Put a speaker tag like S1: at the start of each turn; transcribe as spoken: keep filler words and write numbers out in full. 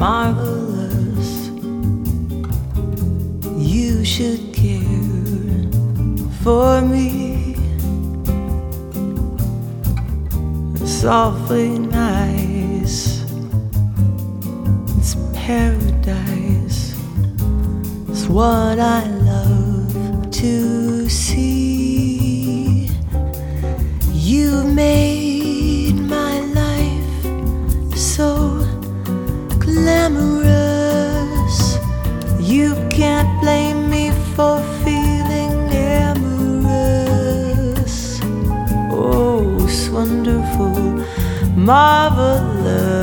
S1: marvelous. You should care for me. It's awfully nice. It's paradise. It's what I love to see. You made my life so glamorous. You can't blame me for feeling amorous. Oh, it's wonderful, marvelous.